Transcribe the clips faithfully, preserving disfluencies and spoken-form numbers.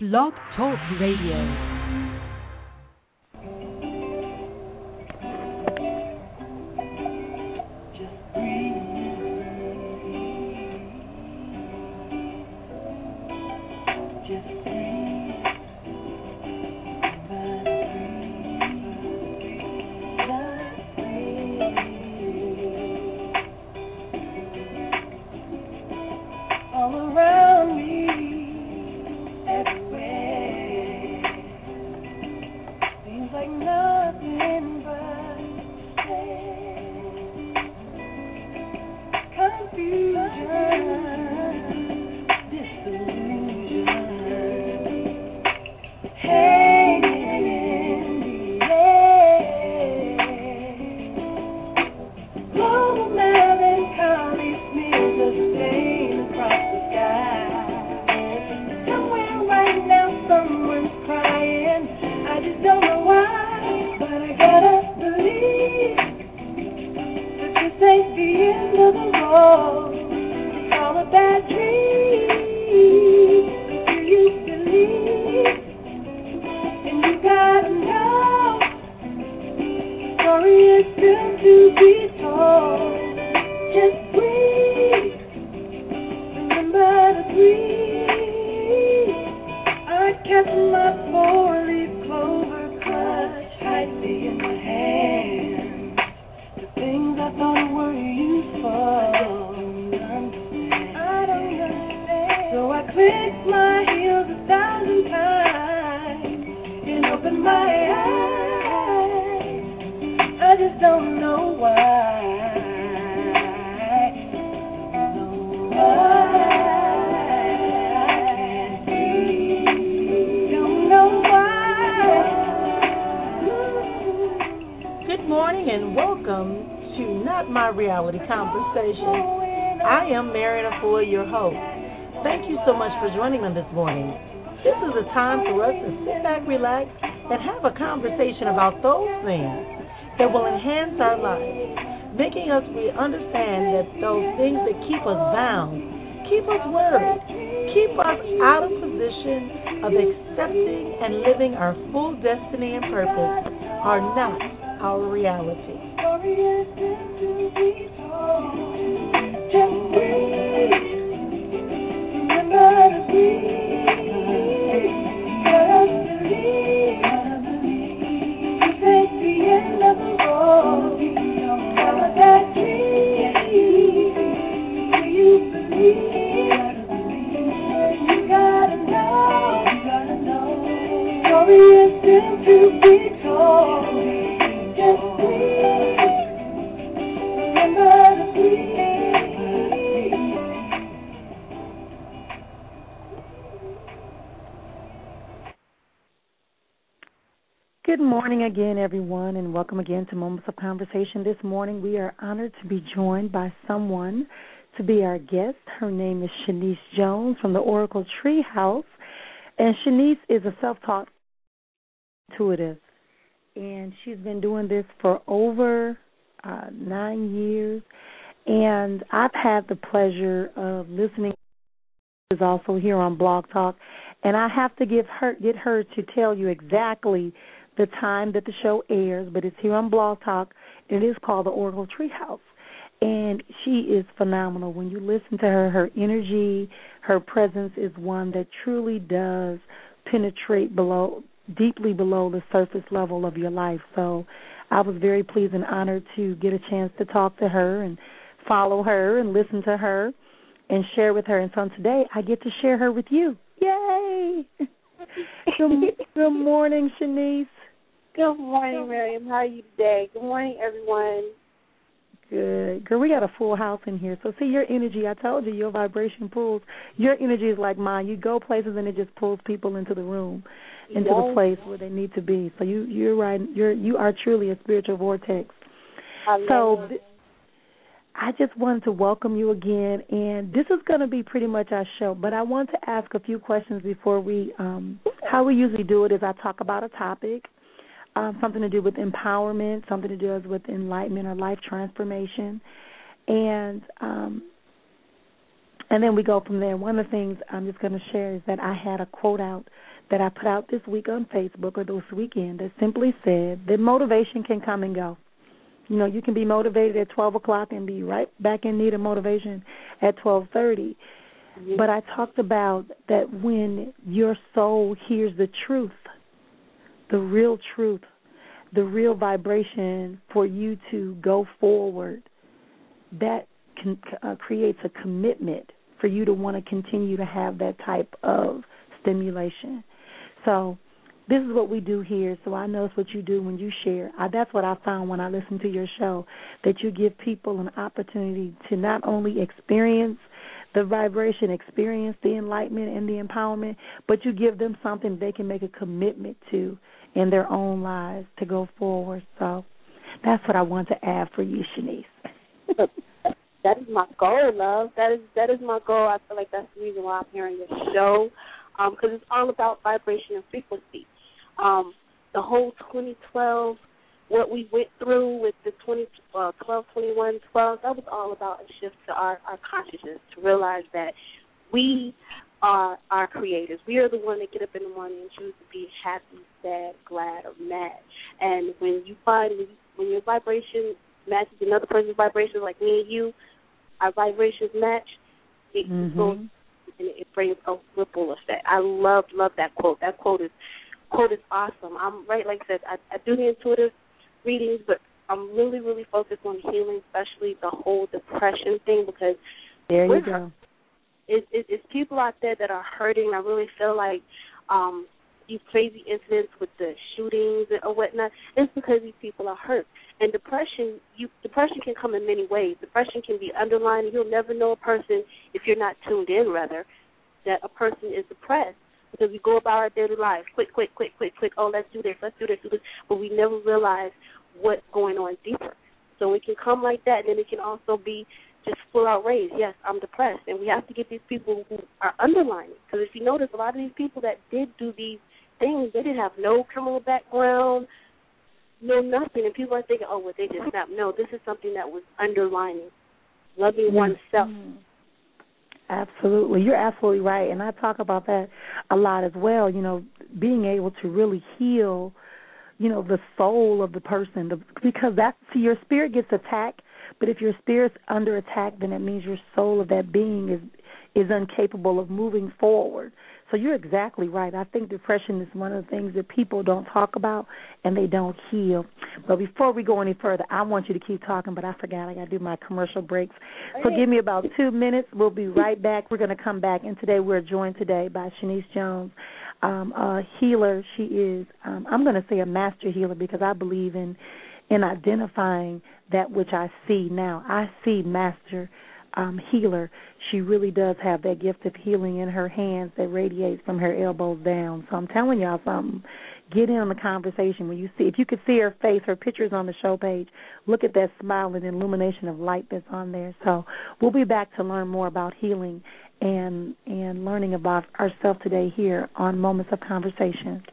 Blog Talk Radio. Joining me this morning. This is a time for us to sit back, relax, and have a conversation about those things that will enhance our lives, making us we understand that those things that keep us bound, keep us worried, keep us out of position of accepting and living our full destiny and purpose are not our reality. Just breathe. Remember to breathe. Gotta believe. You face the end of the road. Follow that dream. Do you believe? You gotta know. You gotta know. Story is still to be told. Just breathe. Remember to breathe. Good morning again, everyone, and welcome again to Moments of Conversation. This morning, we are honored to be joined by someone to be our guest. Her name is Shanice Jones from the Oracle Tree House, and Shanice is a self-taught intuitive, and she's been doing this for over uh, nine years, and I've had the pleasure of listening. Is also here on Blog Talk, and I have to give her get her to tell you exactly the time that the show airs, but it's here on Blog Talk. It is called the Oracle Treehouse, and she is phenomenal. When you listen to her, her energy, her presence is one that truly does penetrate below, deeply below the surface level of your life. So I was very pleased and honored to get a chance to talk to her and follow her and listen to her and share with her. And so today I get to share her with you. Yay! good, good morning, Shanice. Good morning, Miriam. How are you today? Good morning, everyone. Good. Girl, we got a full house in here. So, see, your energy, I told you, your vibration pulls. Your energy is like mine. You go places and it just pulls people into the room, into yes. the place where they need to be. So you, you're right. You're, you are truly a spiritual vortex. I love so th- I just wanted to welcome you again, and this is going to be pretty much our show, but I want to ask a few questions before we, um, how we usually do it is I talk about a topic, um, something to do with empowerment, something to do with enlightenment or life transformation, and um, and then we go from there. One of the things I'm just going to share is that I had a quote out that I put out this week on Facebook or this weekend that simply said that motivation can come and go. You know, you can be motivated at twelve o'clock and be right back in need of motivation at twelve thirty. Mm-hmm. But I talked about that when your soul hears the truth, the real truth, the real vibration for you to go forward, that can, uh, creates a commitment for you to want to continue to have that type of stimulation. So this is what we do here, so I know it's what you do when you share. I, that's what I found when I listened to your show, that you give people an opportunity to not only experience the vibration, experience the enlightenment and the empowerment, but you give them something they can make a commitment to in their own lives to go forward. So that's what I want to add for you, Shanice. That is my goal, love. That is that is my goal. I feel like that's the reason why I'm here on your show, because um, it's all about vibration and frequency. Um, the whole twenty twelve, what we went through with the twenty, uh, twelve, twenty-one, twelve, that was all about a shift to our, our consciousness, to realize that we are our creators. We are the one that get up in the morning and choose to be happy, sad, glad, or mad. And when you find, when, you, when your vibration matches another person's vibration, like me and you, our vibrations match, it mm-hmm. goes and it brings a ripple effect. I love, love that quote. That quote is quote is awesome. I'm right, like I said, I, I do the intuitive readings, but I'm really, really focused on healing, especially the whole depression thing, because there you go. It's, it, it's people out there that are hurting. I really feel like um, these crazy incidents with the shootings or whatnot, it's because these people are hurt. And depression, you, depression can come in many ways. Depression can be underlying. You'll never know a person, if you're not tuned in, rather, that a person is depressed, because we go about our daily lives, quick, quick, quick, quick, quick, oh, let's do this, let's do this, do this, but we never realize what's going on deeper. So it can come like that, and then it can also be just full out rage. Yes, I'm depressed, and we have to get these people who are underlining, because if you notice, a lot of these people that did do these things, they didn't have no criminal background, no nothing, and people are thinking, oh, well, they just snapped. No, this is something that was underlining, loving mm-hmm. oneself. Absolutely. You're absolutely right, and I talk about that a lot as well, you know, being able to really heal, you know, the soul of the person, the, because that, see, your spirit gets attacked, but if your spirit's under attack, then it means your soul of that being is is incapable of moving forward. So you're exactly right. I think depression is one of the things that people don't talk about and they don't heal. But before we go any further, I want you to keep talking, but I forgot I got to do my commercial breaks. So give me about two minutes. We'll be right back. We're going to come back. And today we're joined today by Shanice Jones, um, a healer. She is, um, I'm going to say a master healer, because I believe in, in identifying that which I see now. I see master Um, healer. She really does have that gift of healing in her hands that radiates from her elbows down. So I'm telling y'all something. Get in on the conversation. When you see, if you could see her face, her picture's on the show page. Look at that smile and illumination of light that's on there. So we'll be back to learn more about healing and and learning about ourselves today here on Moments of Conversation.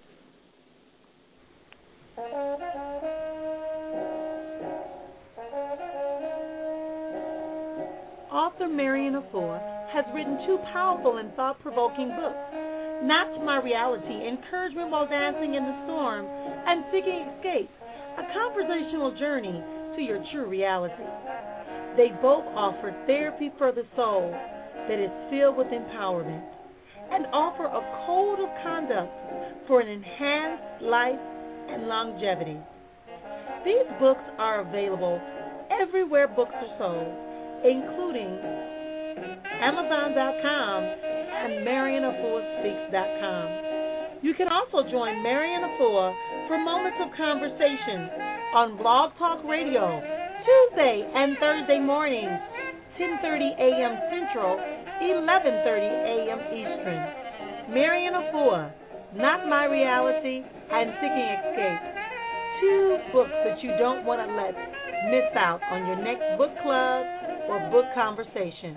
Author Marian Afua has written two powerful and thought-provoking books, Not My Reality, Encouragement While Dancing in the Storm, and Seeking Escape, a conversational journey to your true reality. They both offer therapy for the soul that is filled with empowerment and offer a code of conduct for an enhanced life and longevity. These books are available everywhere books are sold, including Amazon dot com and Marian Afua Speaks dot com. You can also join Marian Afua for Moments of Conversation on Blog Talk Radio, Tuesday and Thursday mornings, ten thirty a.m. Central, eleven thirty a.m. Eastern. Marian Afua, Not My Reality, and Seeking Escape. Two books that you don't want to let miss out on your next book club or book conversation.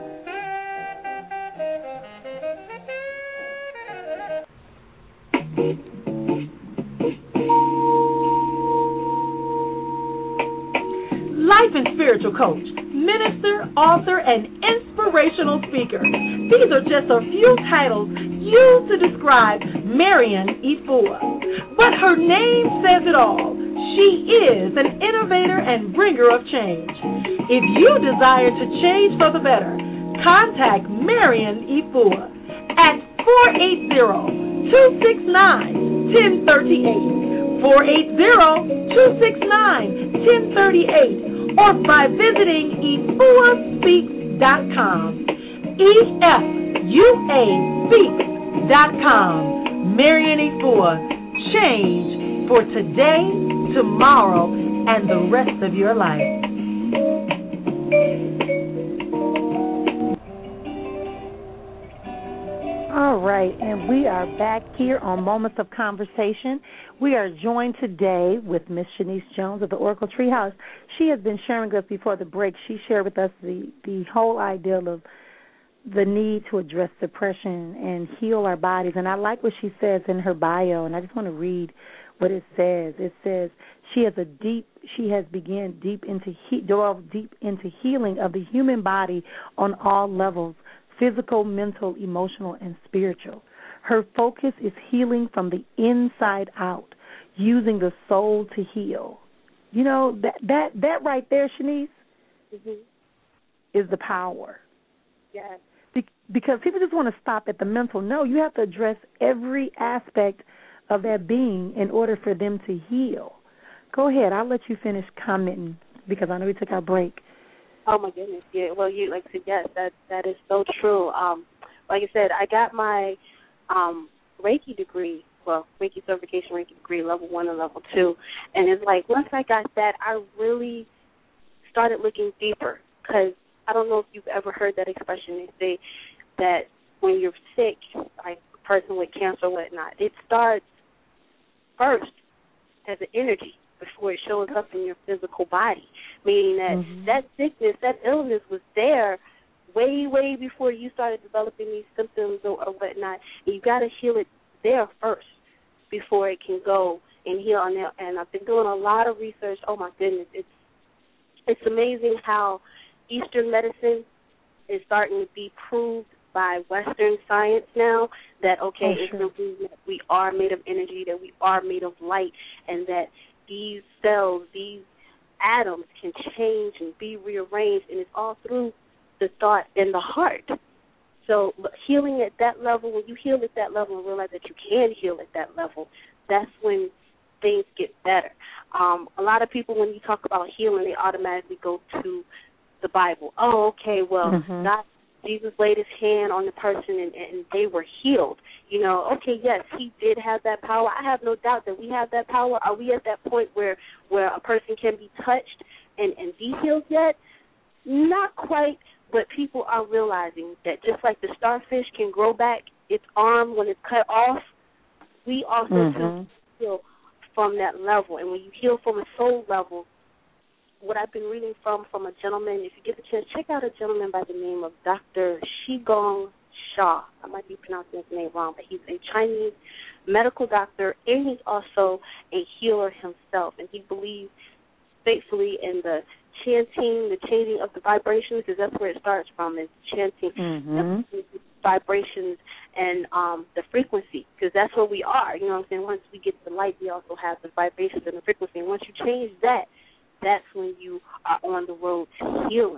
Life and spiritual coach, minister, author, and inspirational speaker. These are just a few titles used to describe Marian Efua. But her name says it all. She is an innovator and bringer of change. If you desire to change for the better, contact Marian Efua at four eight zero, two six nine, one zero three eight, four eight zero, two six nine, one zero three eight, or by visiting efua speaks dot com. E F U A speaks dot com. Marian Efua, change for today, tomorrow, and the rest of your life. All right, and we are back here on Moments of Conversation. We are joined today with Miss Shanice Jones of the Oracle Treehouse. She has been sharing with us before the break. She shared with us the, the whole idea of the need to address depression and heal our bodies. And I like what she says in her bio, and I just want to read what it says. It says she has a deep, she has begun deep into he, delved deep into healing of the human body on all levels, physical, mental, emotional, and spiritual. Her focus is healing from the inside out, using the soul to heal. You know, that that, that right there, Shanice, mm-hmm. is the power. Yes. Be- because people just want to stop at the mental. No, you have to address every aspect of that being in order for them to heal. Go ahead. I'll let you finish commenting because I know we took our break. Oh, my goodness. Yeah, well, you like I said, yes, that, that is so true. Um, like I said, I got my um, Reiki degree, well, Reiki certification, Reiki degree, level one and level two. And it's like once I got that, I really started looking deeper because I don't know if you've ever heard that expression. They say that when you're sick, like a person with cancer or whatnot, it starts first as an energy before it shows up in your physical body, meaning that mm-hmm. that sickness, that illness was there way, way before you started developing these symptoms or, or whatnot. And you got to heal it there first before it can go and heal. And, and I've been doing a lot of research. Oh, my goodness. It's, it's amazing how Eastern medicine is starting to be proved by Western science now that, okay, oh, sure. it's that we are made of energy, that we are made of light, and that these cells, these atoms can change and be rearranged, and it's all through the thought and the heart. So healing at that level, when you heal at that level and realize that you can heal at that level, that's when things get better. Um, a lot of people, when you talk about healing, they automatically go to the Bible. Oh, okay, well, mm-hmm. God, Jesus laid his hand on the person and, and they were healed. You know, okay, yes, he did have that power. I have no doubt that we have that power. Are we at that point where, where a person can be touched and, and be healed yet? Not quite, but people are realizing that just like the starfish can grow back its arm when it's cut off, we also mm-hmm. can heal from that level. And when you heal from a soul level, what I've been reading from from a gentleman, if you get a chance, check out a gentleman by the name of Doctor Qigong Shah. I might be pronouncing his name wrong, but he's a Chinese medical doctor, and he's also a healer himself. And he believes faithfully in the chanting, the changing of the vibrations, because that's where it starts from, is chanting mm-hmm. the vibrations and um, the frequency, because that's where we are. You know what I'm saying? Once we get the light, we also have the vibrations and the frequency. And once you change that, that's when you are on the road to healing.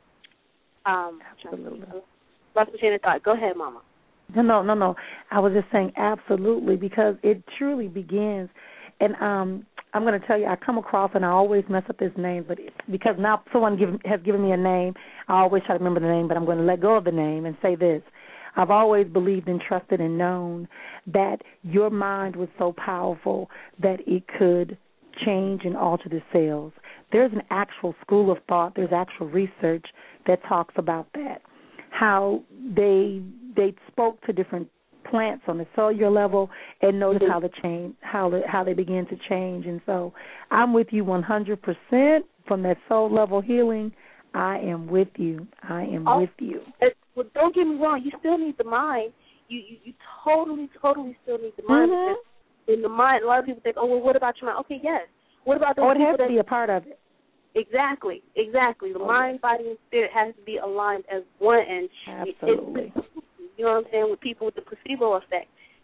Um, absolutely. Lost my chain of thought. Go ahead, Mama. No, no, no, no. I was just saying absolutely, because it truly begins. And um, I'm going to tell you, I come across, and I always mess up his name, but it, because now someone give, has given me a name, I always try to remember the name, but I'm going to let go of the name and say this. I've always believed and trusted and known that your mind was so powerful that it could change and alter the cells. There's an actual school of thought, there's actual research that talks about that, how they they spoke to different plants on the cellular level and noticed how the change, how the, how they begin to change. And so I'm with you one hundred percent from that soul level healing. I am with you. I am oh, with you. It, well, don't get me wrong. You still need the mind. You you, you totally, totally still need the mind. Mm-hmm. Because in the mind, a lot of people think, oh, well, what about your mind? Okay, yes. What about those oh, it people has that to be a part of it. Exactly, exactly. The mind, body, and spirit has to be aligned as one. And absolutely. It, you know what I'm saying, with people with the placebo effect.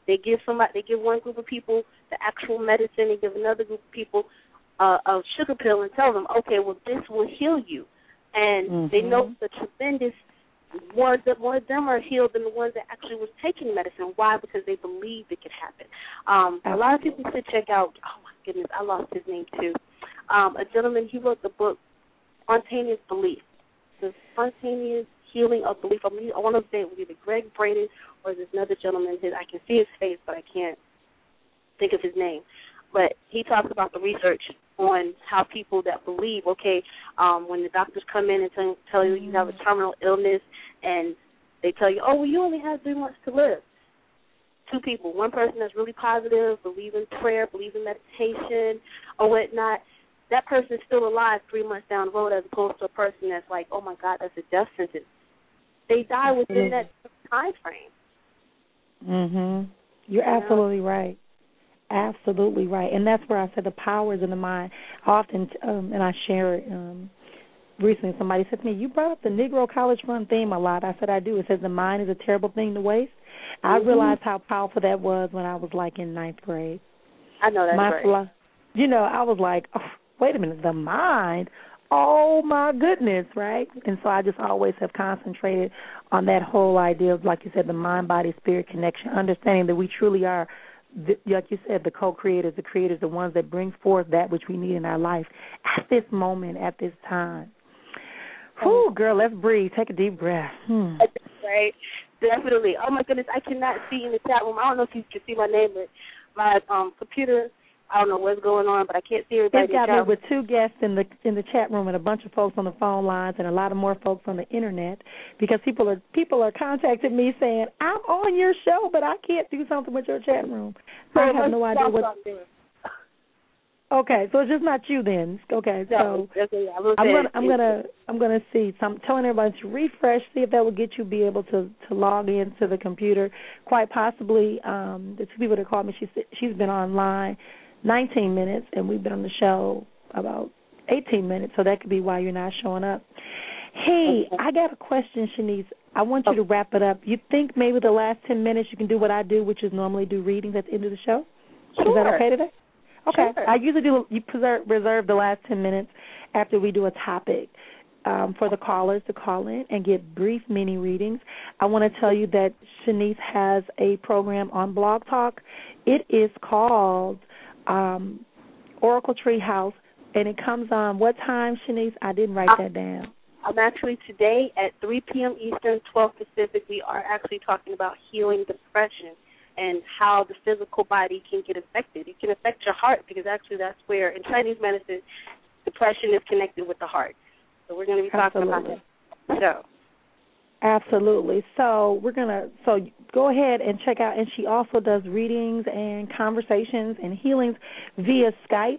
They give somebody, they give one group of people the actual medicine, they give another group of people uh, a sugar pill and tell them, okay, well, this will heal you. And mm-hmm. they know the tremendous, more, the, more of them are healed than the ones that actually was taking medicine. Why? Because they believe it could happen. Um, a lot of people should check out, oh, my goodness, I lost his name, too. Um, a gentleman, he wrote the book, Spontaneous Belief. The Spontaneous Healing of Belief. I, mean, I want to say it was either Greg Braden or there's another gentleman. His, I can see his face, but I can't think of his name. But he talks about the research on how people that believe, okay, um, when the doctors come in and tell, tell you you have a terminal illness and they tell you, oh, well, you only have three months to live. Two people, one person that's really positive, believe in prayer, believe in meditation or whatnot, that person is still alive three months down the road as opposed to a person that's like, oh, my God, that's a death sentence. They die within that time frame. Mm-hmm. You're you absolutely know? right. Absolutely right. And that's where I said the power is in the mind. I often, um, and I share it, um, recently somebody said to me, you brought up the Negro College Fund theme a lot. I said, I do. It says the mind is a terrible thing to waste. Mm-hmm. I realized how powerful that was when I was like in ninth grade. I know that's My right. philo- you know, I was like, oh, wait a minute, the mind, oh, my goodness, right? And so I just always have concentrated on that whole idea of, like you said, the mind-body-spirit connection, understanding that we truly are, the, like you said, the co-creators, the creators, the ones that bring forth that which we need in our life at this moment, at this time. Whew, girl, let's breathe. Take a deep breath. Hmm. Right, definitely. Oh, my goodness, I cannot see in the chat room. I don't know if you can see my name, but my um, computer, I don't know what's going on, but I can't see everybody. It's got me with two guests in the in the chat room and a bunch of folks on the phone lines and a lot of more folks on the internet because people are people are contacting me saying, I'm on your show, but I can't do something with your chat room. So I have no idea what. Okay, so it's just not you then. Okay, so I'm gonna I'm gonna I'm gonna see. So I'm telling everybody to refresh, see if that will get you be able to, to log into the computer. Quite possibly, um, the two people that called me, she's she's been online nineteen minutes, and we've been on the show about eighteen minutes, so that could be why you're not showing up. Hey, okay. I got a question, Shanice. I want you to wrap it up. You think maybe the last ten minutes you can do what I do, which is normally do readings at the end of the show? Sure. Is that okay today? Okay. Sure. I usually do you preserve, reserve the last ten minutes after we do a topic um, for the callers to call in and get brief mini readings. I want to tell you that Shanice has a program on Blog Talk. It is called Um, Oracle Treehouse, and it comes on what time, Shanice? I didn't write that down. I'm actually today at three p.m. Eastern, twelve Pacific. We are actually talking about healing depression and how the physical body can get affected. It can affect your heart because actually that's where, in Chinese medicine, depression is connected with the heart. So we're going to be talking Absolutely. about that. So. Absolutely. So we're going to, so go ahead and check out, and she also does readings and conversations and healings via Skype.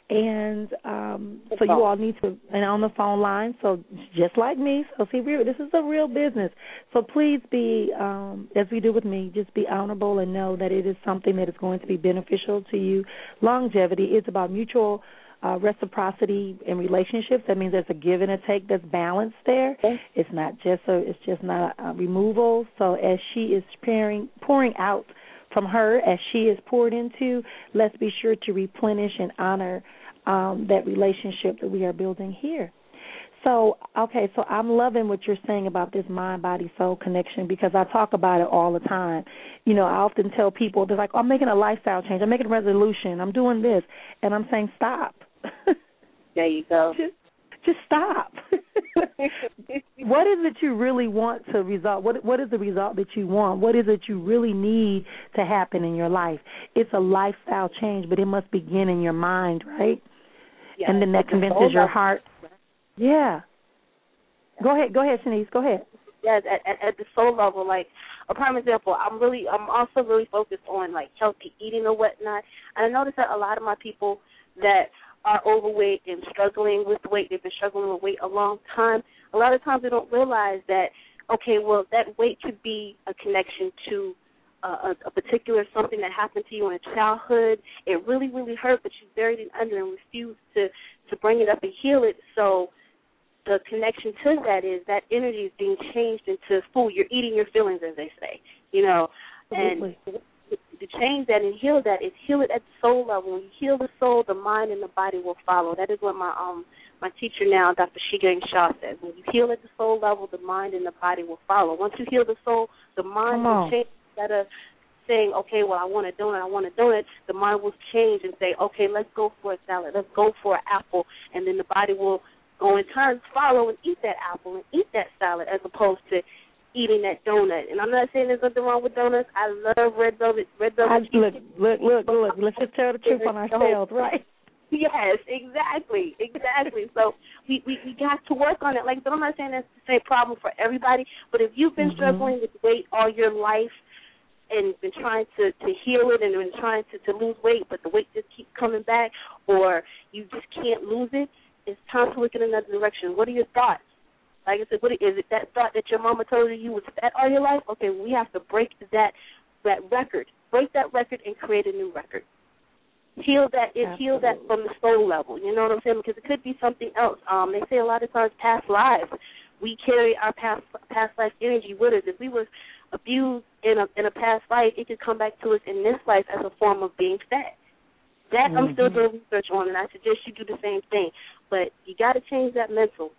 And um, so you all need to, and on the phone line, so just like me, so see, this is a real business. So please be, um, as we do with me, just be honorable and know that it is something that is going to be beneficial to you. Longevity is about mutual Uh, reciprocity in relationships. That means there's a give and a take that's balanced there. Okay. It's not just a, it's just not a, a removal. So as she is pouring pouring out from her, as she is poured into, let's be sure to replenish and honor um, that relationship that we are building here. So, okay, so I'm loving what you're saying about this mind-body-soul connection because I talk about it all the time. You know, I often tell people, they're like, oh, I'm making a lifestyle change. I'm making a resolution. I'm doing this. And I'm saying, stop. There you go. Just, just stop. What is it you really want to result? What What is the result that you want? What is it you really need to happen in your life? It's a lifestyle change, but it must begin in your mind, right? Yes, and then that convinces your heart. Yeah. Go ahead. Go ahead, Shanice. Go ahead. Yes, at, at, at the soul level, like a prime example, I'm really, I'm also really focused on like healthy eating or whatnot. And I noticed that a lot of my people that are overweight and struggling with weight, they've been struggling with weight a long time. A lot of times they don't realize that, okay, well, that weight could be a connection to uh, a, a particular something that happened to you in childhood. It really, really hurt, but you buried it under and refused to, to bring it up and heal it. So the connection to that is that energy is being changed into food. You're eating your feelings, as they say, you know. Absolutely. And to change that and heal that is heal it at the soul level. When you heal the soul, the mind and the body will follow. That is what my um my teacher now, Doctor Shigang Shah, says. When you heal at the soul level, the mind and the body will follow. Once you heal the soul, the mind will change. Instead of saying, okay, well, I want a donut, I want a donut, the mind will change and say, okay, let's go for a salad, let's go for an apple, and then the body will go in turn follow and eat that apple and eat that salad as opposed to eating that donut. And I'm not saying there's nothing wrong with donuts. I love red velvet. Red velvet. I, look, look, look, look. Let's just tell the truth on ourselves, right? Yes, exactly, exactly. So we, we, we got to work on it. Like, but I'm not saying that's the same problem for everybody. But if you've been mm-hmm. struggling with weight all your life and been trying to, to heal it and been trying to, to lose weight, but the weight just keeps coming back, or you just can't lose it, it's time to look in another direction. What are your thoughts? Like I said, what is it that thought that your mama told you you was fat all your life? Okay, we have to break that that record, break that record, and create a new record. Heal that, it heal that from the soul level. You know what I'm saying? Because it could be something else. Um, they say a lot of times past lives. We carry our past past life energy with us. If we were abused in a in a past life, it could come back to us in this life as a form of being fat. That mm-hmm. I'm still doing research on, and I suggest you do the same thing. But you got to change that mental.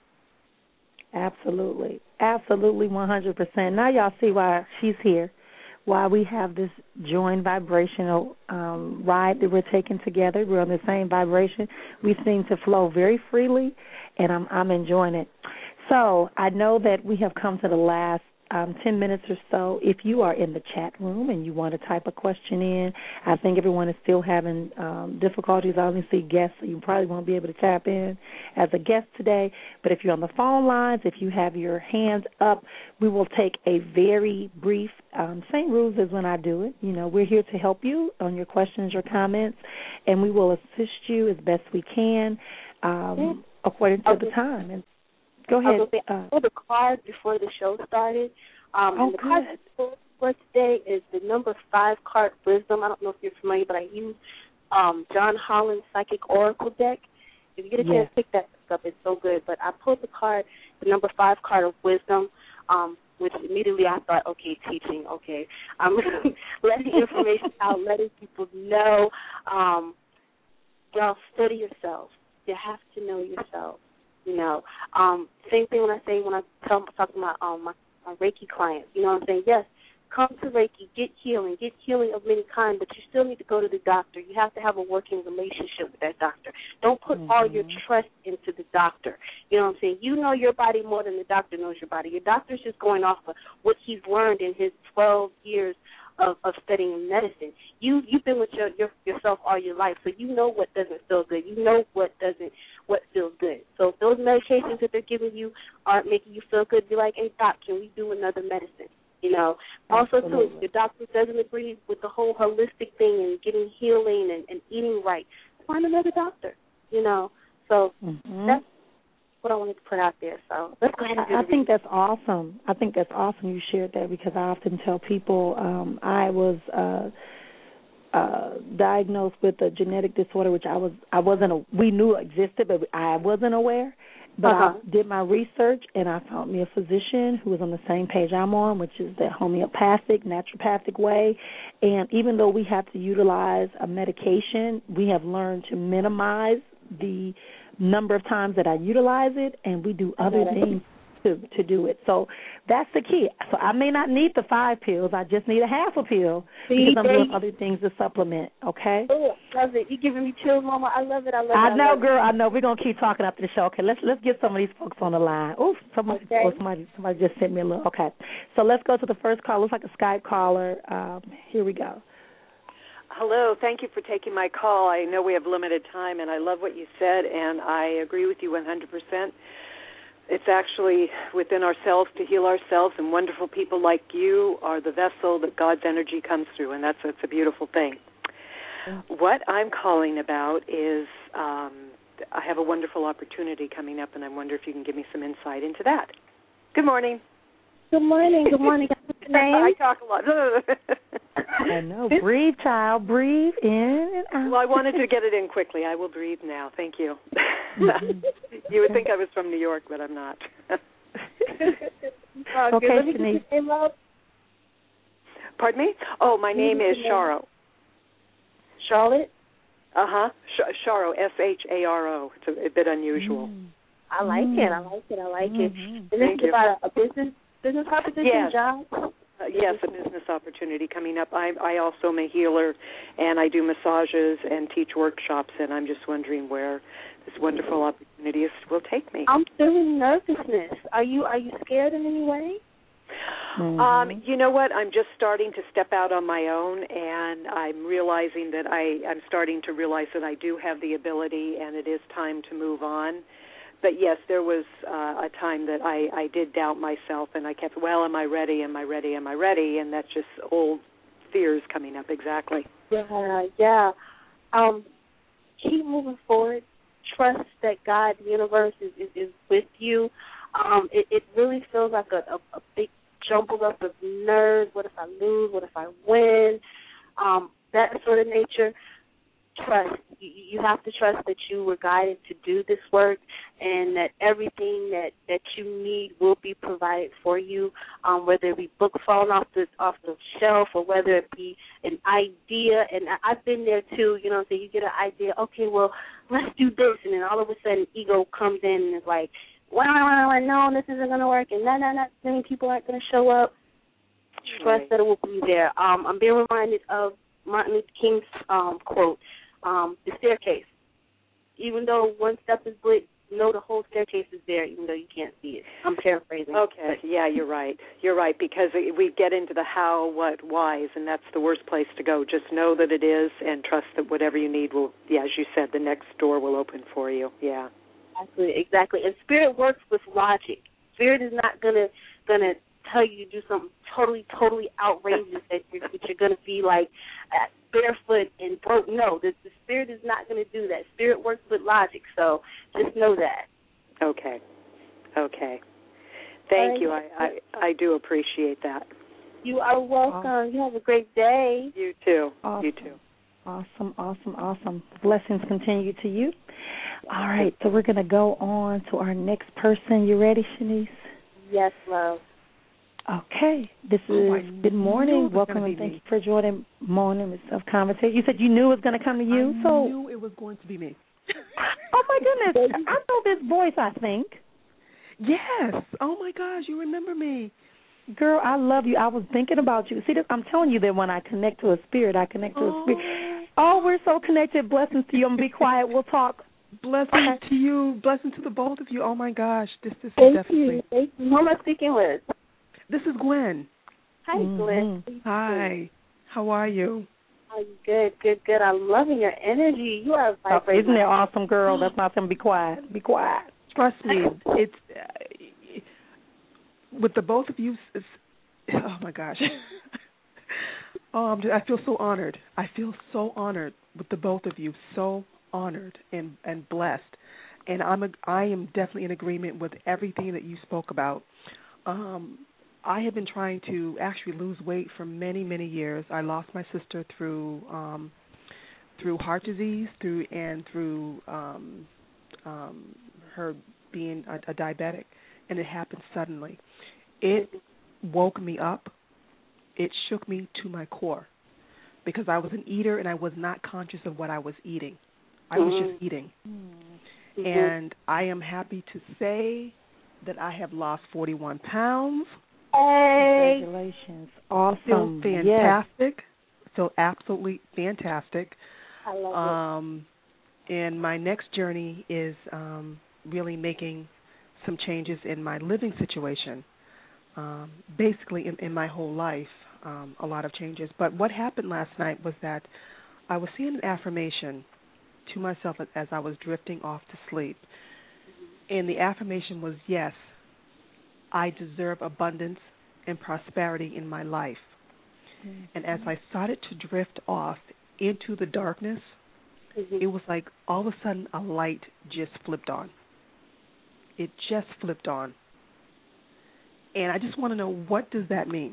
Absolutely. Absolutely, one hundred percent. Now y'all see why she's here, why we have this joint vibrational um, ride that we're taking together. We're on the same vibration. We seem to flow very freely, and I'm, I'm enjoying it. So I know that we have come to the last Um, ten minutes or so. If you are in the chat room and you want to type a question in, I think everyone is still having um, difficulties. I only see guests, so you probably won't be able to tap in as a guest today. But if you're on the phone lines, if you have your hands up, we will take a very brief, um, same rules as when I do it. You know, we're here to help you on your questions or comments, and we will assist you as best we can um, according to the time. And Go ahead. I uh, pulled the card before the show started. Um, oh, and the card for today is the number five card, Wisdom. I don't know if you're familiar, but I use um, John Holland's Psychic Oracle deck. If you get a chance, yes. pick that up. It's so good. But I pulled the card, the number five card of Wisdom, um, which immediately I thought, okay, teaching, okay. I'm letting information out, letting people know. Um, y'all, study yourself. You have to know yourself. You know, um, same thing when I say when I tell talk to my um my, my Reiki clients. You know what I'm saying? Yes, come to Reiki, get healing, get healing of many kinds, but you still need to go to the doctor. You have to have a working relationship with that doctor. Don't put mm-hmm. all your trust into the doctor. You know what I'm saying? You know your body more than the doctor knows your body. Your doctor's just going off of what he's learned in his twelve years of, of studying medicine. You you've been with your, your yourself all your life, so you know what doesn't feel good. You know what doesn't what feels good. So if those medications that they're giving you aren't making you feel good, be like, hey doc, can we do another medicine? You know. Also too, if your doctor doesn't agree with the whole holistic thing and getting healing and, and eating right, find another doctor. You know. So mm-hmm. that's what I wanted to put out there. So let's go ahead and do I think that's awesome. I think that's awesome you shared that, because I often tell people um, I was uh, uh, diagnosed with a genetic disorder, which I was I wasn't a, we knew existed, but I wasn't aware. But uh-huh. I did my research, and I found me a physician who was on the same page I'm on, which is the homeopathic, naturopathic way. And even though we have to utilize a medication, we have learned to minimize the number of times that I utilize it, and we do other things to to do it. So that's the key. So I may not need the five pills. I just need a half a pill because I'm doing other things to supplement, okay? Oh, love it. You're giving me chills, Mama. I love it. I love it. I know, I love girl. it. I know. We're going to keep talking after the show. Okay, let's let's get some of these folks on the line. Oh, somebody, okay. oh, somebody, somebody just sent me a little. Okay, so let's go to the first call. Looks like a Skype caller. Um, here we go. Hello. Thank you for taking my call. I know we have limited time, and I love what you said, and I agree with you one hundred percent. It's actually within ourselves to heal ourselves, and wonderful people like you are the vessel that God's energy comes through, and that's, that's a beautiful thing. Mm-hmm. What I'm calling about is um, I have a wonderful opportunity coming up, and I wonder if you can give me some insight into that. Good morning. Good morning. Good morning. I talk a lot. I know. Breathe, child. Breathe in and out. Well, I wanted to get it in quickly. I will breathe now. Thank you. You would think I was from New York, but I'm not. oh, okay, Shanice. Pardon me? Oh, my name is Sharo. Charlotte? Uh-huh. Sh- Sharo, S H A R O. It's a, a bit unusual. Mm. I like mm. it. I like it. I like mm-hmm. it. And this is about a, a business business proposition, yes. job? Uh, yes, a business opportunity coming up. I, I also am a healer, and I do massages and teach workshops, and I'm just wondering where this wonderful opportunity is, will take me. I'm feeling nervousness. Are you Are you scared in any way? Mm-hmm. Um, you know what? I'm just starting to step out on my own, and I'm realizing that I, I'm starting to realize that I do have the ability, and it is time to move on. But, yes, there was uh, a time that I, I did doubt myself, and I kept, well, am I ready, am I ready, am I ready? And that's just old fears coming up, exactly. Yeah, yeah. Um, keep moving forward. Trust that God, the universe, is, is, is with you. Um, it, it really feels like a, a, a big jumbled up of nerves. What if I lose? What if I win? Um, that sort of nature. Trust. You, you have to trust that you were guided to do this work, and that everything that, that you need will be provided for you, um, whether it be books falling off the off the shelf or whether it be an idea. And I, I've been there too, you know, so you get an idea, okay, well, let's do this, and then all of a sudden ego comes in and is like, well, no, this isn't going to work, and no, no, not many people aren't going to show up. Trust right. that it will be there. Um, I'm being reminded of Martin Luther King's um, quote, um, the staircase. Even though one step is split, know the whole staircase is there, even though you can't see it. I'm paraphrasing. Okay, yeah, you're right. You're right, because we get into the how, what, whys, and that's the worst place to go. Just know that it is and trust that whatever you need will, yeah, as you said, the next door will open for you. Yeah. Exactly, exactly. And spirit works with logic. Spirit is not gonna gonna tell you to do something totally, totally outrageous that you're, that you're gonna be like uh, barefoot and broke. No, the, the spirit is not gonna do that. Spirit works with logic, so just know that. Okay, okay. Thank right. you. I, I I do appreciate that. You are welcome. Awesome. You have a great day. You too. Awesome. You too. Awesome, awesome, awesome. Blessings continue to you. All right, so we're going to go on to our next person. You ready, Shanice? Yes, love. Okay. This is oh, good morning. Welcome and thank me. you for joining Morning of Conversation. You said you knew it was going to come to you? I so knew it was going to be me. Oh, my goodness. I know this voice, I think. Yes. Oh, my gosh, you remember me. Girl, I love you. I was thinking about you. See, I'm telling you that when I connect to a spirit, I connect to oh. a spirit. Oh, we're so connected. Blessings to you. I'm going to be quiet. We'll talk. Blessings okay. to you. Blessings to the both of you. Oh, my gosh. This, this Thank is definitely. You. Thank you. Who am I speaking with? This is Gwen. Hi, mm-hmm. Gwen. Hi. How are you? I'm good, good, good. I'm loving your energy. You are vibrating. Oh, isn't it awesome, girl? That's not going to be quiet. Be quiet. Trust me. It's uh, with the both of you. It's, oh, my gosh. oh, I'm just, I feel so honored. I feel so honored with the both of you. So honored and, and blessed. And I'm a, I am definitely in agreement with everything that you spoke about. Um, I have been trying to actually lose weight for many, many years. I lost my sister through um, through heart disease, through and through um, um, her being a, a diabetic, and it happened suddenly. It woke me up. It shook me to my core because I was an eater and I was not conscious of what I was eating. I was just eating. Mm-hmm. And I am happy to say that I have lost forty-one pounds. Hey. Congratulations. Awesome. Feel fantastic. Yes. Feel absolutely fantastic. I love um, it. And my next journey is um, really making some changes in my living situation. Um, basically in, in my whole life, um, a lot of changes. But what happened last night was that I was seeing an affirmation to myself as I was drifting off to sleep. And the affirmation was, yes, I deserve abundance and prosperity in my life. Mm-hmm. And as I started to drift off into the darkness, mm-hmm. it was like all of a sudden a light just flipped on. It just flipped on. And I just want to know, what does that mean?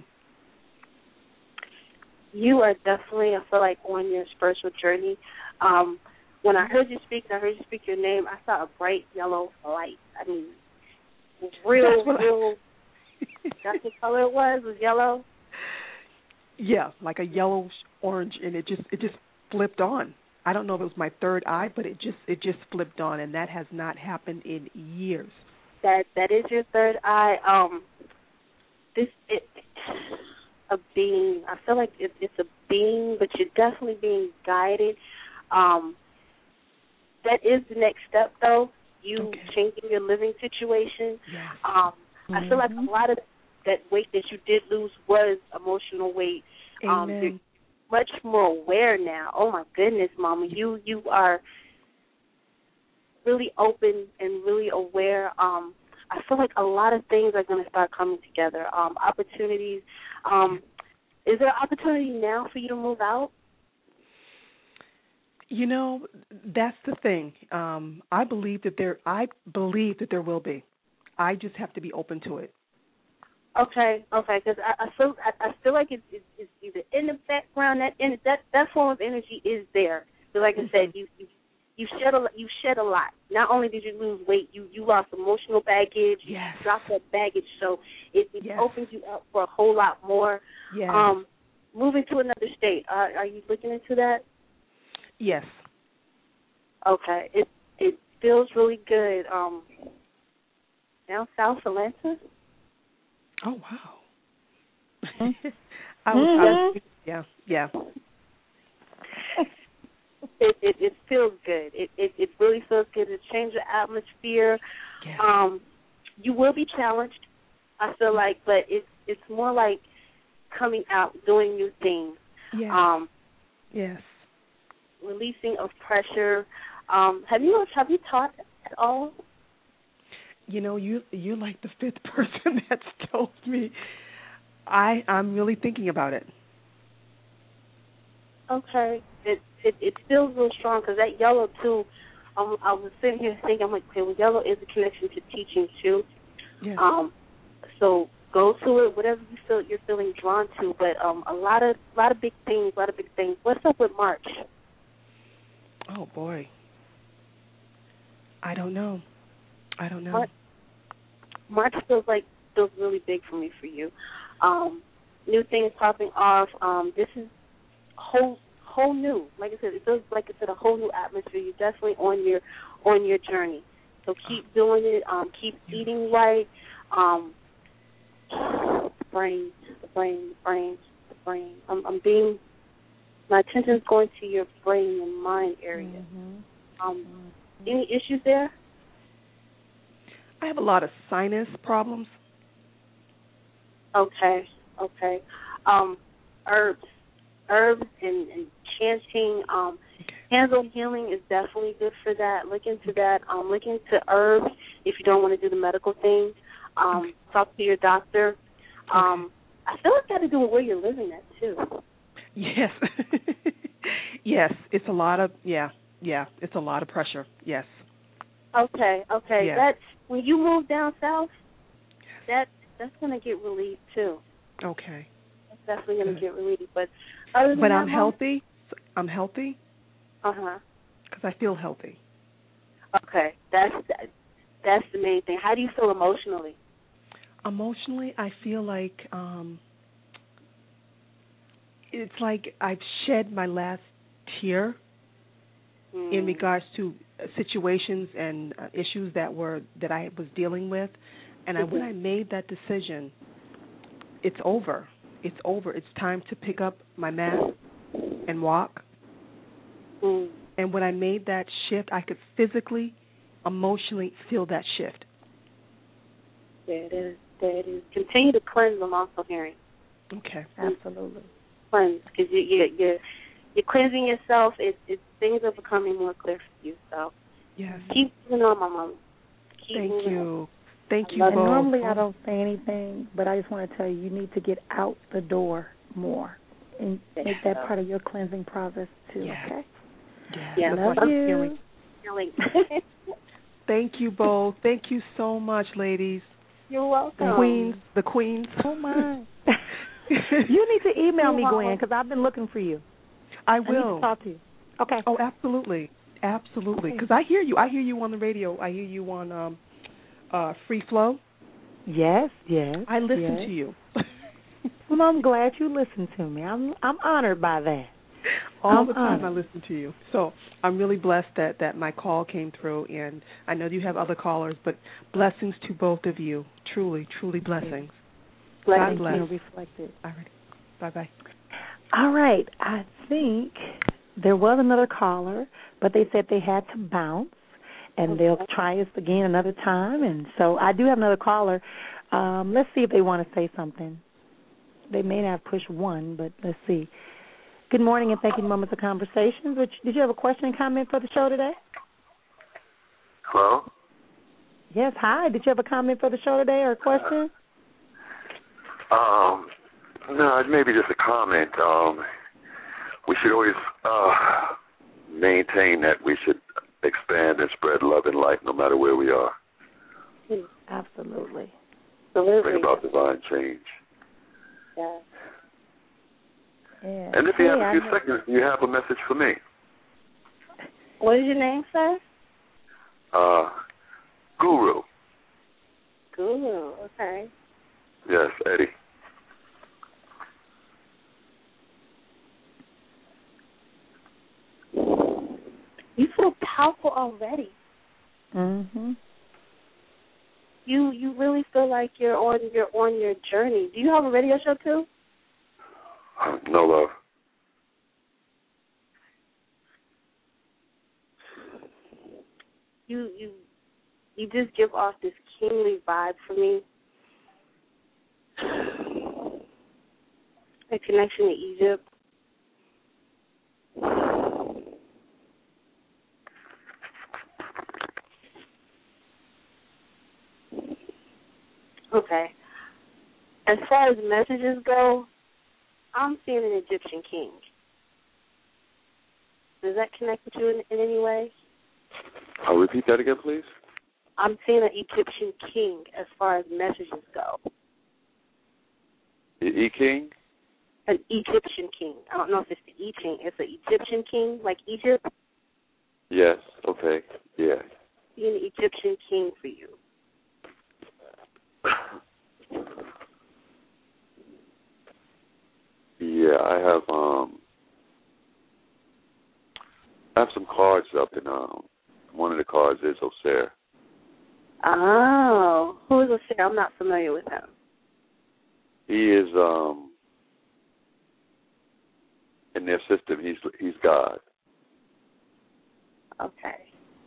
You are definitely, I feel like, on your spiritual journey. Um, when I heard you speak, I heard you speak your name, I saw a bright yellow light. I mean, real, real, I... that's what color it was, was yellow? Yeah, like a yellowish orange, and it just it just flipped on. I don't know if it was my third eye, but it just it just flipped on, and that has not happened in years. That that is your third eye. Um, this it, a being. I feel like it, it's a being, but you're definitely being guided. Um, that is the next step, though. You Okay. changing your living situation. Yes. Um, mm-hmm. I feel like a lot of that weight that you did lose was emotional weight. Um, Amen. you're much more aware now. Oh my goodness, Mama, you you are really open and really aware. Um, I feel like a lot of things are going to start coming together. Um, opportunities. Um, is there opportunity now for you to move out? You know, that's the thing. Um, I believe that there. I believe that there will be. I just have to be open to it. Okay, okay, because I, I feel I, I feel like it's, it's, it's either in the background that in, that that form of energy is there. So like I said, you you you shed a you shed a lot. Not only did you lose weight, you you lost emotional baggage. You Yes. dropped that baggage, so it, it Yes. opens you up for a whole lot more. Yes. Um, moving to another state. Uh, are you looking into that? Yes. Okay, it it feels really good. Um, down south Atlanta. Oh wow. Mm-hmm. I was, I was, yeah, yeah. It, it it feels good. It, it it really feels good. It changes the atmosphere. Yeah. Um, you will be challenged, I feel like, but it's it's more like coming out, doing new things. Yes. Um, yes. releasing of pressure. Um, have you have you taught at all? You know, you you're like the fifth person that's told me. I I'm really thinking about it. Okay, it it, it feels real strong because that yellow too. Um, I was sitting here thinking, I'm like, okay, well, yellow is a connection to teaching too. Yeah. Um, so go to it, whatever you feel you're feeling drawn to. But um, a lot of a lot of big things, a lot of big things. What's up with March? Oh boy. I don't know. I don't know. March, March feels like feels really big for me for you. Um, new things popping off. Um, this is whole whole new. Like I said, it feels like it's in a whole new atmosphere. You're definitely on your on your journey. So keep doing it. Um, keep eating right. Um, the brain, the brain, the brain, the brain. I'm, I'm being. My attention's going to your brain and mind area. Mm-hmm. Um, any issues there? I have a lot of sinus problems. Okay, okay. Um, herbs, herbs and, and chanting. Um, hands-on healing is definitely good for that. Look into that. Um, look into herbs if you don't want to do the medical thing. Um, Okay. Talk to your doctor. Um, Okay. I feel like that to do with where you're living at too. Yes. Yes, it's a lot of yeah, yeah, it's a lot of pressure. Yes. Okay, okay. Yeah. That when you move down south, that that's gonna get relieved too. Okay. That's definitely gonna Good. get relieved. But other than But that, I'm healthy. I'm healthy Uh huh. because I feel healthy. Okay, that's that, that's the main thing. How do you feel emotionally? Emotionally, I feel like um, it's like I've shed my last tear Mm. in regards to situations and uh, issues that were that I was dealing with, and I, when I made that decision, it's over. It's over. It's time to pick up my mat and walk. Mm. And when I made that shift, I could physically, emotionally feel that shift. There it is. There it is. Continue to cleanse. I'm also hearing Okay. Absolutely. cleanse because you, you, you're you're cleansing yourself. It, it things are becoming more clear for you. So Yes. keep moving on, my mom. Keep Thank moving you. on. Thank I you love And both. normally I don't say anything, but I just want to tell you, you need to get out the door more and make that part of your cleansing process too. Yes. Okay. Yes. Yeah, That's Love what I'm you. feeling. Healing. Thank you both. Thank you so much, ladies. You're welcome. The queens. The queens. Oh my. You need to email me, Gwen, because I've been looking for you. I I need will. to talk to you. Okay. Oh, absolutely, absolutely. Because I hear you. I hear you on the radio. I hear you on um, uh, Free Flow. Yes, yes. I listen yes. to you. Well, I'm glad you listened to me. I'm I'm honored by that. All I'm the time honored. I listen to you. So I'm really blessed that, that my call came through, and I know you have other callers, but blessings to both of you. Truly, truly blessings. God bless. Reflected. All right. Bye-bye. All right. I think there was another caller, but they said they had to bounce, and okay. they'll try us again another time. And so I do have another caller. Um, let's see if they want to say something. They may not push one, but let's see. Good morning, and thank you, Moments of Conversations. Did you have a question and comment for the show today? Hello? Yes, hi. Did you have a comment for the show today or a question? Um, no, maybe just a comment. Um, we should always uh, maintain that we should expand and spread love and light no matter where we are. Absolutely. Absolutely. Bring about divine change. Yeah. Yeah. And if you hey, have a few I seconds, you have a message for me. What is your name, sir? Uh, Guru. Guru, okay. Yes, Eddie. You feel powerful already. Mhm. You you really feel like you're on you're on your journey. Do you have a radio show too? Uh, no love. You you you just give off this kingly vibe for me. A connection to Egypt. Okay. As far as messages go, I'm seeing an Egyptian king. Does that connect with you in, in any way? I'll repeat that again, please. I'm seeing an Egyptian king as far as messages go. The E-King? An Egyptian king. I don't know if it's the E-King. It's an Egyptian king, like Egypt. Yes, okay, yeah. Seeing an Egyptian king for you. Yeah, I have um I have some cards up, and um one of the cards is Osir. Oh, who is Osir? I'm not familiar with him. He is um in their system. He's he's God. Okay.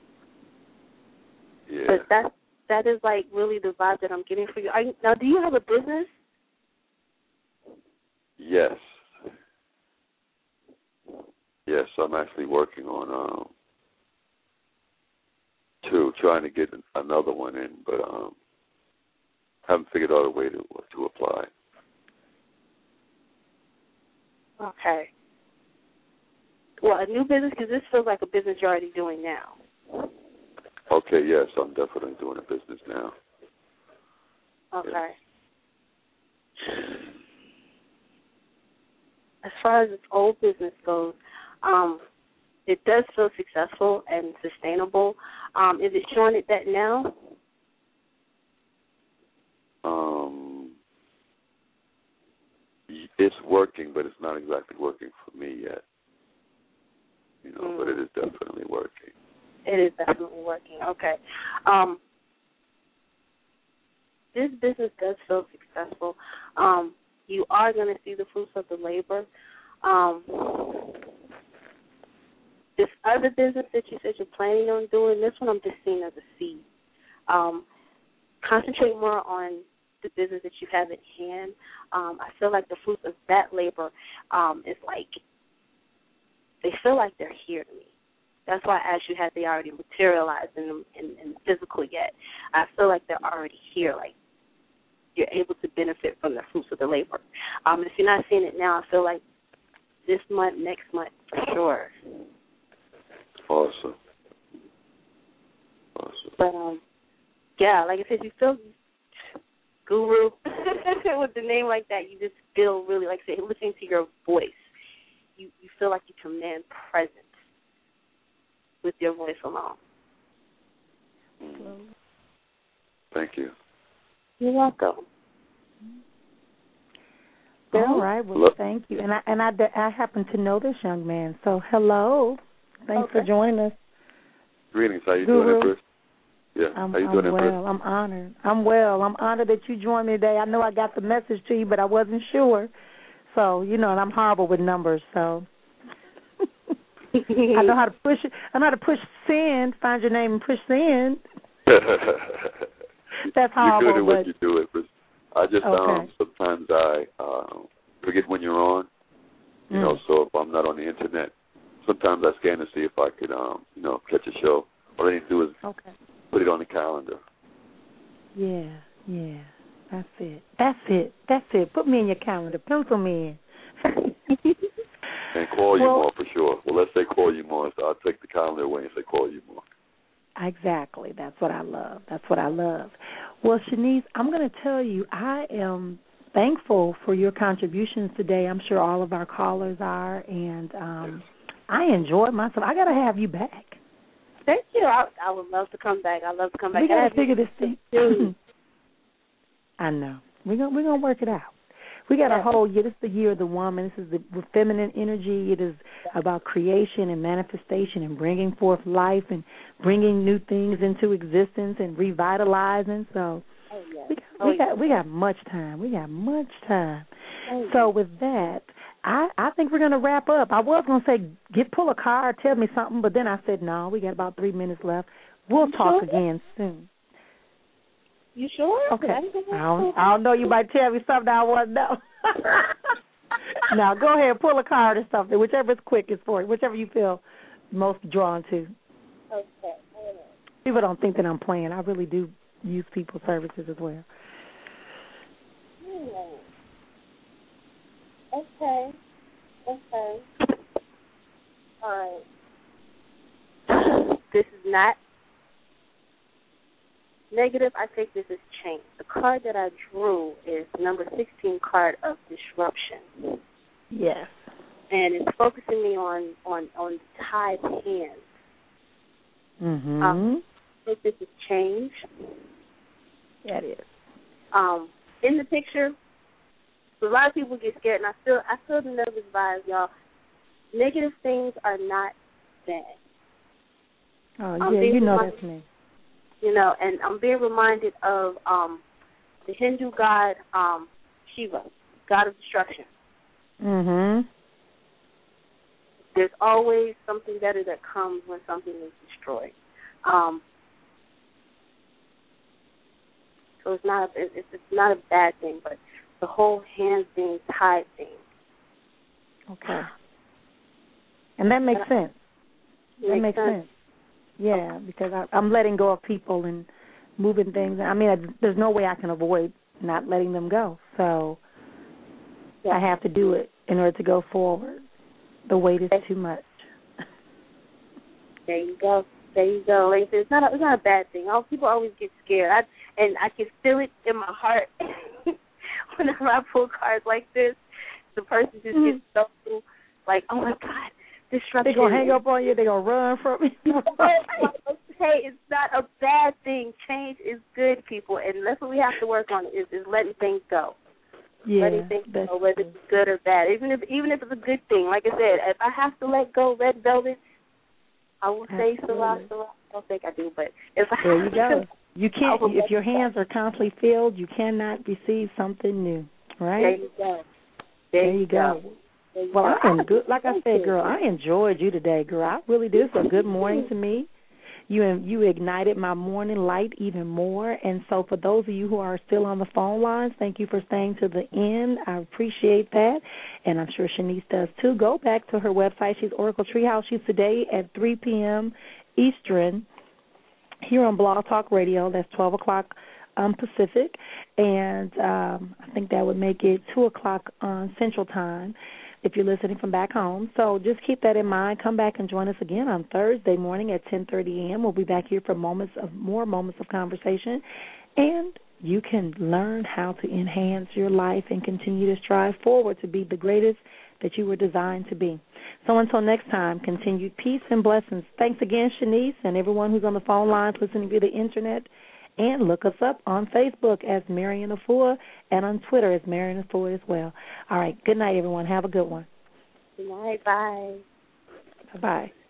Yeah. But that that is like really the vibe that I'm getting for you. Are you. Now, do you have a business? Yes. Yes, I'm actually working on um two, trying to get another one in, but um haven't figured out a way to to apply. Okay. Well, a new business, because this feels like a business you're already doing now. Okay, yes, I'm definitely doing a business now. Okay. Yes. As far as its old business goes, um, it does feel successful and sustainable. Um, is it showing it that now? Um, it's working, but it's not exactly working for me yet. You know, mm. but it is definitely working. It is definitely working. Okay. Um, this business does feel successful. Um, you are going to see the fruits of the labor. Um, this other business that you said you're planning on doing, this one I'm just seeing as a seed. Um, concentrate more on the business that you have at hand. Um, I feel like the fruits of that labor um, is like, they feel like they're here to me. That's why I asked you, have they already materialized in, in, in physical yet? I feel like they're already here, like you're able to benefit from the fruits of the labor. Um, if you're not seeing it now, I feel like this month, next month, for sure. Awesome. Awesome. But, um, yeah, like I said, you feel Guru with the name like that, you just feel really, like I said, listening to your voice, you, you feel like you command presence with your voice alone. Mm. Thank you. You're welcome. All right. Well, hello. Thank you. And I and I, I happen to know this young man. So hello. Thanks okay. for joining us. Greetings. How you Guru. doing, Chris? Yeah. I'm, How you I'm doing, well. Chris? I'm honored. I'm well. I'm honored that you joined me today. I know I got the message to you, but I wasn't sure. So you know, and I'm horrible with numbers. So I know how to push it. I know how to push send. Find your name and push send. That's horrible. You're good at but... what you do, it. But I just okay. um sometimes I uh, forget when you're on. You mm. know, so if I'm not on the internet, sometimes I scan to see if I could um you know catch a show. All I need to do is okay. put it on the calendar. Yeah, yeah. That's it. That's it. That's it. Put me in your calendar. Pencil me in. And call you well, more for sure. Well, let's say call you more. So I'll take the calendar away and say call you more. Exactly. That's what I love. That's what I love. Well, Shanice, I'm going to tell you, I am thankful for your contributions today. I'm sure all of our callers are, and um, yes. I enjoyed myself. I got to have you back. Thank you. I, I would love to come back. I love to come back. We got to figure this thing. I know. We're gonna we're gonna work it out. We got a whole year. This is the year of the woman. This is the with feminine energy. It is about creation and manifestation and bringing forth life and bringing new things into existence and revitalizing. So oh, yes. we got, oh, we got yes. we got much time. We got much time. Oh, so with that, I I think we're gonna wrap up. I was gonna say get pull a card, tell me something, but then I said no. We got about three minutes left. We'll you talk sure? again soon. You sure? Okay. I don't, I don't know. You might tell me something I want to know. Now, go ahead, pull a card or something, whichever is quickest for you, whichever you feel most drawn to. Okay. People don't think that I'm playing. I really do use people's services as well. Okay. Okay. All right. This is not negative. I think this is change. The card that I drew is number sixteen card of disruption. Yes. And it's focusing me on, on, on tied hands. Mm-hmm. Um, I think this is change. Yeah, it is. Um, in the picture, a lot of people get scared, and I feel I feel the nervous vibes, y'all. Negative things are not bad. Oh, yeah, you know that's me. You know, and I'm being reminded of um, the Hindu god um, Shiva, god of destruction. Mm-hmm. There's always something better that comes when something is destroyed. Um, so it's not a, it's, it's not a bad thing, but the whole hands being tied thing. Okay. And that makes sense. That makes, makes sense. sense. Yeah, because I, I'm letting go of people and moving things. I mean, I, there's no way I can avoid not letting them go. So yeah. I have to do it in order to go forward. The weight is too much. There you go. There you go. Like, it's not a, it's not a bad thing. All, people always get scared. I, and I can feel it in my heart whenever I pull cards like this. The person just mm-hmm. gets so, like, oh, my God. Disruption. They're going to hang up on you. They're going to run from you. Hey, it's not a bad thing. Change is good, people, and that's what we have to work on is, is letting things go. Yeah, letting things go, whether it's good or bad. Even if even if it's a good thing. Like I said, if I have to let go Red Velvet, I will say so. I don't think I do, but if I there you go. You can't. If your hands are constantly filled, you cannot receive something new. Right? There you go. There, there you go. go. Well, I am good. Like I said, girl, I enjoyed you today, girl. I really did. So good morning to me. You you ignited my morning light even more. And so for those of you who are still on the phone lines, thank you for staying to the end. I appreciate that. And I'm sure Shanice does too. Go back to her website. She's Oracle Treehouse. She's today at three p.m. Eastern here on Blog Talk Radio. That's twelve o'clock um, Pacific. And um, I think that would make it two o'clock on Central Time if you're listening from back home. So just keep that in mind. Come back and join us again on Thursday morning at ten thirty a.m. We'll be back here for moments of more moments of conversation, and you can learn how to enhance your life and continue to strive forward to be the greatest that you were designed to be. So until next time, continued peace and blessings. Thanks again, Shanice, and everyone who's on the phone lines listening via the Internet And look us up on Facebook as Marion Afua and on Twitter as Marion Afua as well. All right. Good night, everyone. Have a good one. Good night. Bye. Bye-bye.